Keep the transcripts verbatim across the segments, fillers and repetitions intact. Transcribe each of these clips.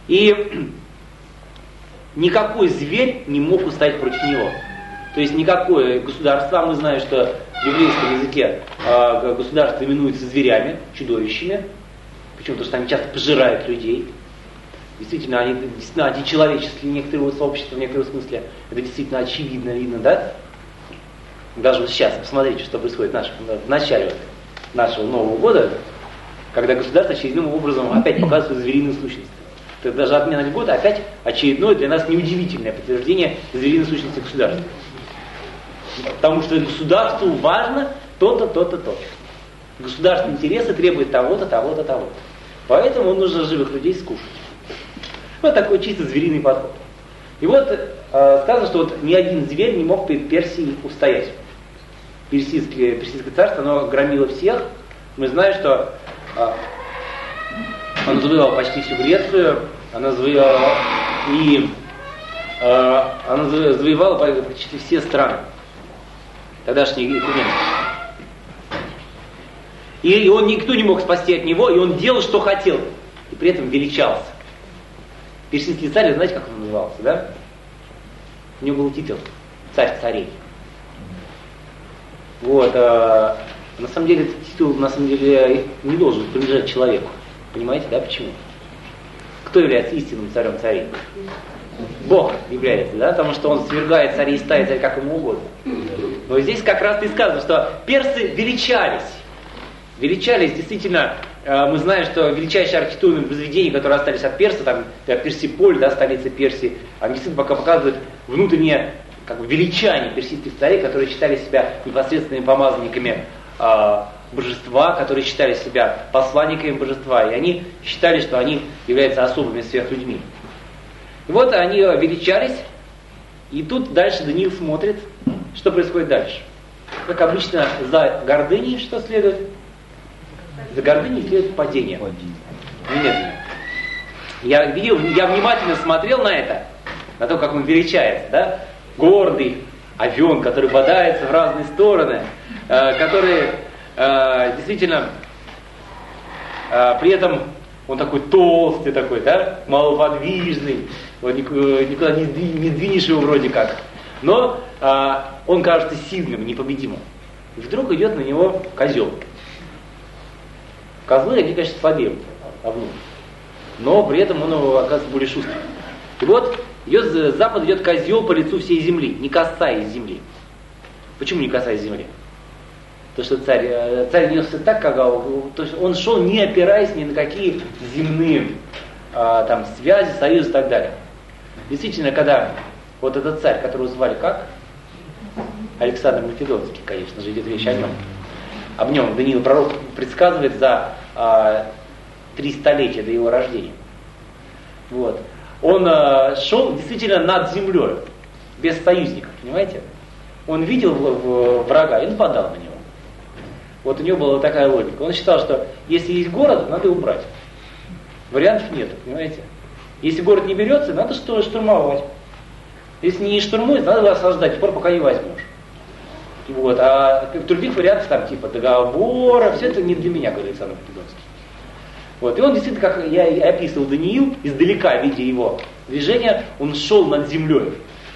И никакой зверь не мог устоять против него. То есть никакое государство, а мы знаем, что в еврейском языке э, государство именуется зверями, чудовищами, почему? Потому что они часто пожирают людей. Действительно, они действительно античеловеческие некоторые сообщества в некотором смысле. Это действительно очевидно, видно, да? Даже вот сейчас, посмотрите, что происходит в, нашем, в начале нашего Нового года, когда государство очередным образом опять показывает звериную сущность. Это даже отмена льготы опять очередное для нас неудивительное подтверждение звериной сущности государства. Потому что государству важно то-то, то-то, то-то. Государственные интересы требуют того-то, того-то, того-то. Поэтому нужно живых людей скушать. Вот такой чисто звериный подход. И вот э, сказано, что вот ни один зверь не мог перед Персией устоять. Персидское, Персидское царство, оно громило всех. Мы знаем, что э, оно завоевало почти всю Грецию, оно завоевало и э, оно завоевало почти все страны. Тогдашние экумены. И, и он никто не мог спасти от него, и он делал, что хотел, и при этом величался. Персидский царь, знаете, как он назывался, да? У него был титул «Царь царей». Вот, а, на самом деле этот титул на самом деле не должен принадлежать человеку. Понимаете, да, почему? Кто является истинным царем царей? Бог является, да, потому что он свергает царей и ставит царь как ему угодно. Но здесь как раз и сказано, что персы величались. Величались, действительно, мы знаем, что величайшие архитектурные произведения, которые остались от Перса, там Персиполь, да, столица Персии, они действительно пока показывают внутреннее как бы, величание персидских царей, которые считали себя непосредственными помазанниками э, божества, которые считали себя посланниками божества, и они считали, что они являются особыми сверхлюдьми. И вот они величались, и тут дальше Даниил смотрит, что происходит дальше. Как обычно, за гордыней что следует? За гордыней следует падение. Нет. Я видел, я внимательно смотрел на это, на то, как он величается, да? Гордый овен, который бодается в разные стороны, э, который э, действительно э, при этом он такой толстый такой, да, малоподвижный, вот, никуда не, не двинешь его вроде как, но э, он кажется сильным, непобедимым. И вдруг идет на него козел. Козлы, они, конечно, слабее овну, но при этом он оказывается более шустрым. И вот идет, с запада идет козел по лицу всей земли, не касаясь земли. Почему не касаясь земли? Потому что царь, царь несся так, как то есть он шел, не опираясь ни на какие земные а, там, связи, союзы и так далее. Действительно, когда вот этот царь, которого звали как? Александр Македонский, конечно же, идет речь о нем. Об нем Даниил пророк предсказывает за а, три столетия до его рождения. Вот. Он а, шел действительно над землей, без союзников, понимаете? Он видел в, в врага и нападал на него. Вот у него была такая логика. Он считал, что если есть город, надо его брать. Вариантов нет, понимаете? Если город не берется, надо что штурмовать. Если не штурмует, надо его осаждать, до пор, пока не возьмешь. Вот. А других вариантов там типа договора, все это не для меня, говорит Александр Македонский. Вот. И он действительно, как я и описывал Даниил, издалека, видя его движение, он шел над землей.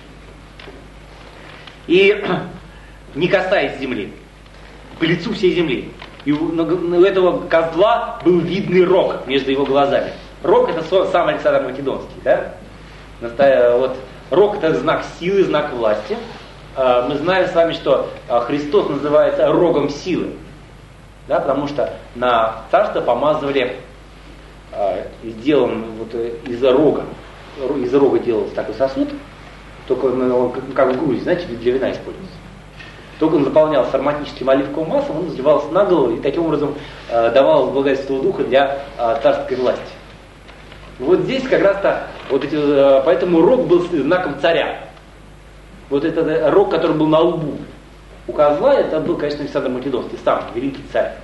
И не касаясь земли, по лицу всей земли. И у, у этого козла был видный рог между его глазами. Рог — это сам Александр Македонский, да? Вот. Рог — это знак силы, знак власти. Мы знаем с вами, что Христос называется рогом силы, да, потому что на царство помазывали, сделан вот из рога, из рога делался такой сосуд, только он как в Грузии, знаете, для вина используется. Только он заполнялся ароматическим оливковым маслом, он заливался на голову и таким образом давалось благодетельство духа для царской власти. Вот здесь как раз-то, вот эти, поэтому рог был знаком царя. Вот этот рог, который был на лбу у козла, это был, конечно, Александр Македонский, сам великий царь,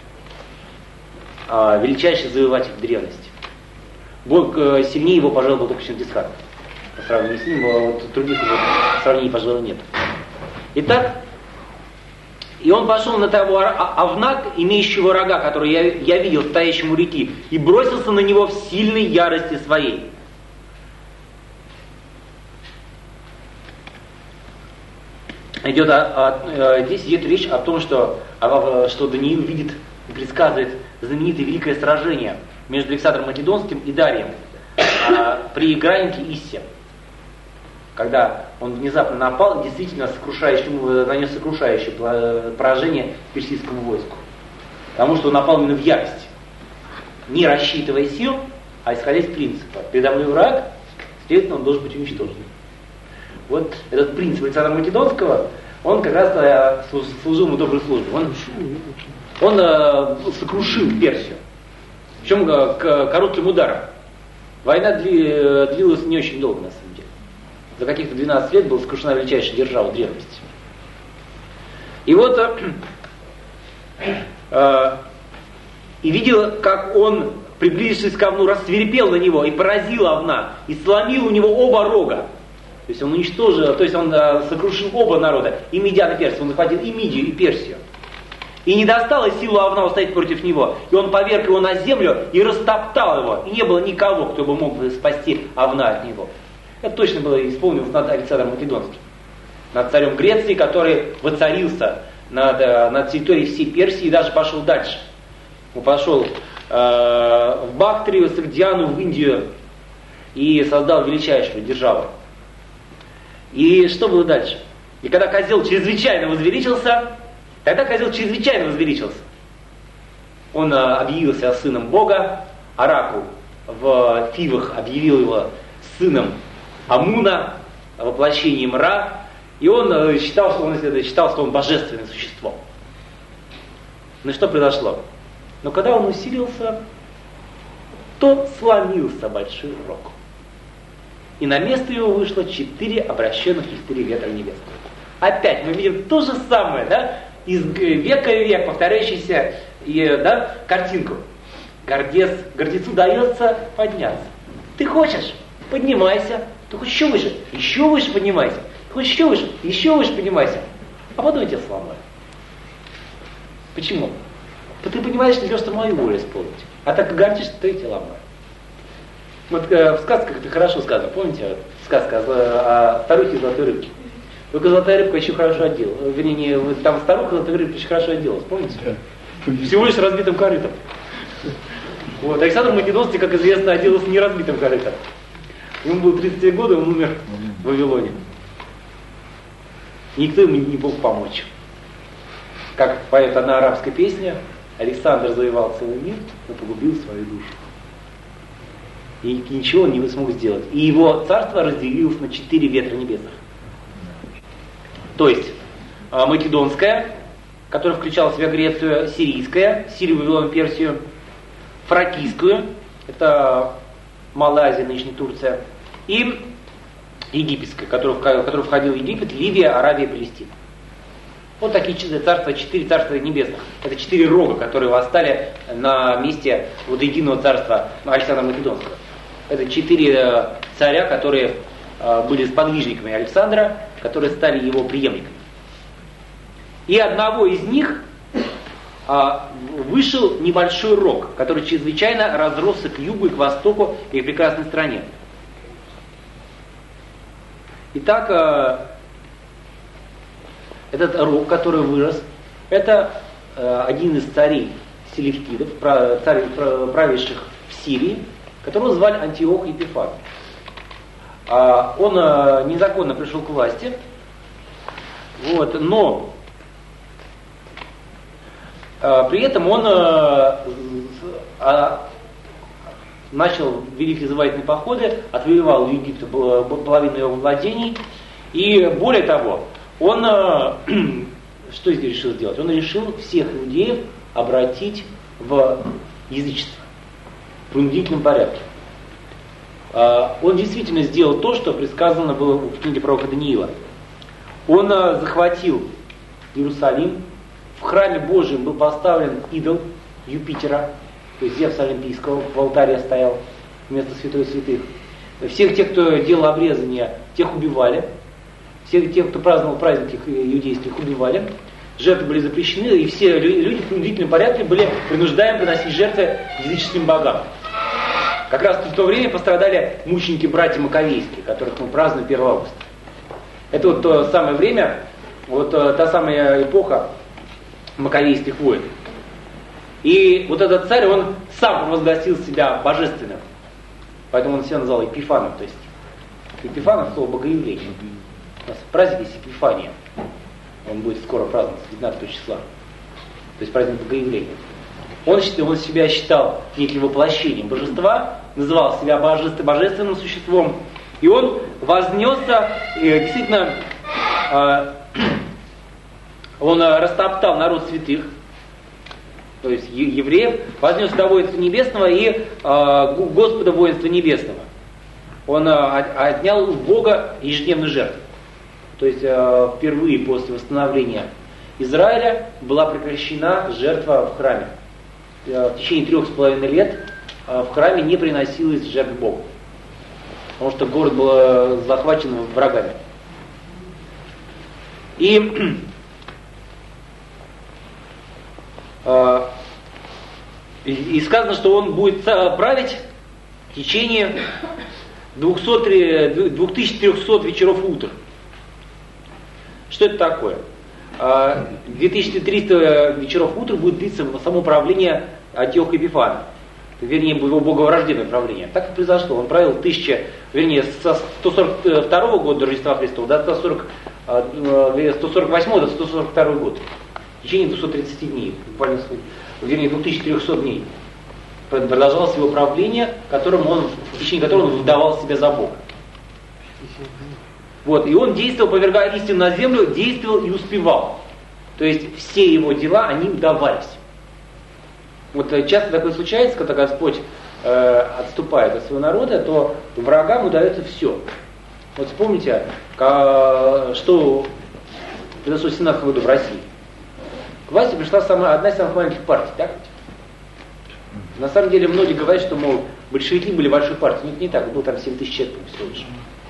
а, величайший завоеватель древности. Бог, сильнее его, пожалуй, был только Чингисхан. По сравнению с ним, вот, других его сравнений, пожалуй, нет. Итак, и он пошел на того овна, имеющего рога, который я, я видел, стоящему у реки, и бросился на него в сильной ярости своей. идет о, о, здесь идет речь о том, что, о, что Даниил видит и предсказывает знаменитое великое сражение между Александром Македонским и Дарием а, при гранике Иссе. Когда он внезапно напал и действительно нанес сокрушающее поражение персидскому войску. Потому что он напал именно в ярости. Не рассчитывая сил, а исходя из принципа. Передо мной враг, следовательно, он должен быть уничтожен. Вот этот принцип Александра Македонского, он как раз служил ему доброй службой. Он, он э, сокрушил Персию. Причем э, к коротким ударом. Война дли, длилась не очень долго, на самом деле. За каких-то двенадцать лет была сокрушена величайшая держава древности. И вот э, э, и видел, как он, приблизившись к овну, рассвирепел на него и поразил овна, и сломил у него оба рога. То есть он уничтожил, то есть он э, сокрушил оба народа, и Медиан, и Персию. Он захватил и Мидию, и Персию. И не достало силу овна устоять против него. И он поверг его на землю и растоптал его. И не было никого, кто бы мог спасти овна от него. Это точно было исполнилось над Александром Македонским. Над царем Греции, который воцарился над, над территорией всей Персии и даже пошел дальше. Он пошел э, в Бактрию, в Сагдиану, в Индию и создал величайшую державу. И что было дальше? И когда козел чрезвычайно возвеличился, тогда козел чрезвычайно возвеличился. Он э, объявил себя сыном Бога, Оракул в Фивах объявил его сыном Амуна, воплощением Ра, и он э, считал, что он, считал, что он божественное существо. Ну и что произошло? Но когда он усилился, то сломился большой рог. И на место его вышло четыре обращенных и четыре ветра небесных. Опять мы видим то же самое, да, из века в век повторяющуюся и, да, картинку. Гордец, гордецу дается подняться. Ты хочешь? Поднимайся. Ты хочешь еще выше? Еще выше поднимайся. Ты хочешь еще выше? Еще выше поднимайся. А потом я тебя сломаю. Почему? Ты понимаешь, что идешь мою волю исполнить. А так гордишься, то я тебя ломаю. Вот э, в сказках это хорошо сказано. Помните, вот, сказка о, о старухе и золотой рыбке? Только золотая рыбка еще хорошо отделалась. Вернее, не, там старуха золотой рыбки еще хорошо отделалась. Помните? Всего лишь разбитым корытом. Вот. Александр Македонский, как известно, отделался не разбитым корытом. Ему было тридцать три года, он умер в Вавилоне. Никто ему не мог помочь. Как поет одна арабская песня, Александр завоевал целый мир, но погубил свою душу. И ничего он не смог сделать. И его царство разделилось на четыре ветра небесных. То есть Македонская, которая включала в себя Грецию, Сирийская, Сирию, Вавилон, Персию, Фракийскую, это Малая Азия, нынешняя Турция, и Египетская, в которую входил Египет, Ливия, Аравия, Палестина. Вот такие царства, четыре царства небесных. Это четыре рога, которые восстали на месте вот единого царства Александра Македонского. Это четыре царя, которые были сподвижниками Александра, которые стали его преемниками. И одного из них вышел небольшой рог, который чрезвычайно разросся к югу и к востоку и к прекрасной стране. Итак, этот рог, который вырос, это один из царей селевкидов, царей, правивших в Сирии, которого звали Антиох Епифан. Он незаконно пришел к власти, вот, но при этом он начал великие завоевательные походы, отвоевал у Египта половину его владений, и более того, он что здесь решил сделать? Он решил всех иудеев обратить в язычество в принудительном порядке. Он действительно сделал то, что предсказано было в книге пророка Даниила. Он захватил Иерусалим, в храме Божьем был поставлен идол Юпитера, то есть Зевса Олимпийского, в алтаре стоял вместо святой святых. Всех тех, кто делал обрезание, тех убивали. Всех тех, кто праздновал праздники иудейских, убивали. Жертвы были запрещены, и все люди в принудительном порядке были принуждаемы приносить жертвы языческим богам. Как раз в то время пострадали мученики братья Маковейские, которых мы празднуем первого августа. Это вот то самое время, вот та самая эпоха Маковейских войн. И вот этот царь, он сам провозгласил себя божественным. Поэтому он себя назвал Епифаном. То есть Епифанов — слово богоявление. У нас праздник есть Епифания. Он будет скоро праздноваться, девятнадцатого числа. То есть праздник богоявления. Он, он себя считал неким воплощением божества, называл себя божеств, божественным существом. И он вознесся, и действительно, э, он растоптал народ святых, то есть евреев, вознес до воинства небесного и э, Господа воинства небесного. Он э, отнял у Бога ежедневную жертву. То есть э, впервые после восстановления Израиля была прекращена жертва в храме. Э, в течение трех с половиной лет э, в храме не приносилось жертв Богу. Потому что город был захвачен врагами. И И сказано, что он будет править в течение две тысячи триста вечеров утр. Что это такое? две тысячи триста вечеров утр будет длиться само правление Антиоха Эпифана. Вернее, его боговрожденное правление. Так и произошло. Он правил тысяча, вернее, со сто сорок второго года до Рождества Христова до сто сорок, сто сорок восьмого до сто сорок второго года. В течение двухсот тридцати дней, буквально, вернее, две тысячи триста дней продолжалось его правление, которым он, в течение которого он выдавал себя за Бога. Вот, и он действовал, повергая истину на землю, действовал и успевал. То есть все его дела, они удавались. Вот часто такое случается, когда Господь э, отступает от своего народа, то врагам удается все. Вот вспомните, как, что произошло в семнадцатом году в России. К власти пришла самая, одна из самых маленьких партий, так? На самом деле многие говорят, что, мол, большевики были большой партией. Но это не так, было там семь тысяч человек всего лишь.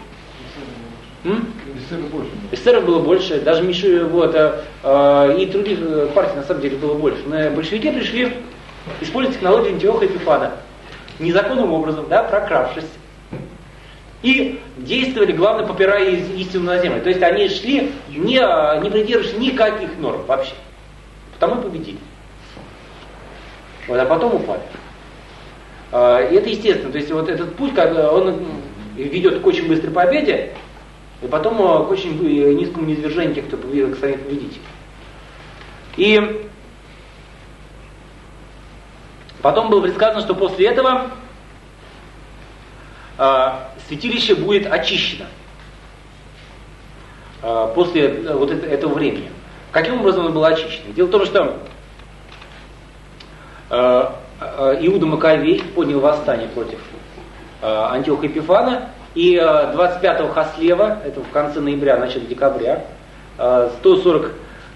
Эсеров больше. Эсеров было больше, даже Мишу, вот, а, а, и других партий на самом деле было больше. Но большевики пришли использовать технологию Антиоха Эпифана незаконным образом, да, прокравшись. И действовали, главное, попирая истину на землю. То есть они шли, не, не придерживаясь никаких норм вообще. Потому и победили. Вот, а потом упали. А, и это естественно. То есть вот этот путь, он ведет к очень быстрой победе, и потом к очень низкому низвержению тех, кто станет победителем. И потом было предсказано, что после этого э, святилище будет очищено. Э, после вот это, этого времени. Каким образом оно было очищено? Дело в том, что э, э, Иуда Маковей поднял восстание против э, Антиоха Эпифана, и э, двадцать пятого Хаслева, это в конце ноября, начало декабря, э, сто сорок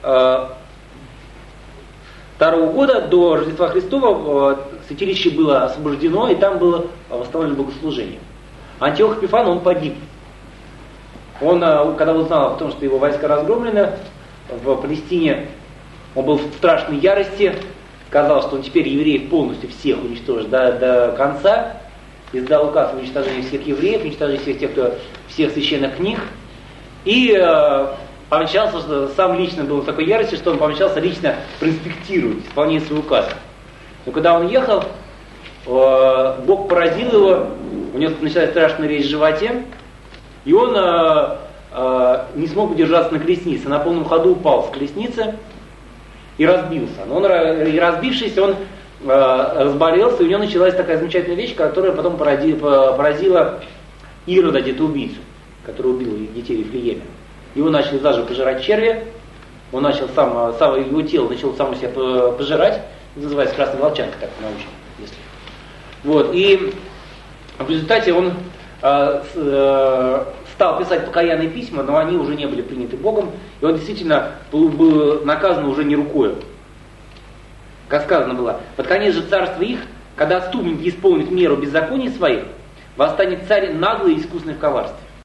второго года до Рождества Христова святилище было освобождено, и там было восстановлено богослужение. Антиох Эпифан, он погиб. Он, когда узнал о том, что его войска разгромлены в Палестине, он был в страшной ярости, сказал, что он теперь евреев полностью всех уничтожит до, до конца, издал указ о уничтожении всех евреев, уничтожении всех тех, кто, всех священных книг, и э, помчался, что сам лично был в такой ярости, что он помчался лично проинспектировать исполнение своего указа. Но когда он ехал, э, Бог поразил его, у него началась страшная резь в животе, и он э, э, не смог удержаться на колеснице, на полном ходу упал с колесницы и разбился. Но он, и разбившись, он э, разболелся, и у него началась такая замечательная вещь, которая потом поразила, поразила Ирода, детоубийцу, который убил детей в Вифлееме. Его начали заживо пожирать черви, он начал сам, сам его тело начало само себя пожирать, это называется красная волчанка, так научно, если. Вот, и в результате он э, э, стал писать покаянные письма, но они уже не были приняты Богом, и он действительно был, был наказан уже не рукою. Как сказано было, под конец же царства их, когда отступники исполнят меру беззаконий своих, восстанет царь наглый и искусный в коварстве.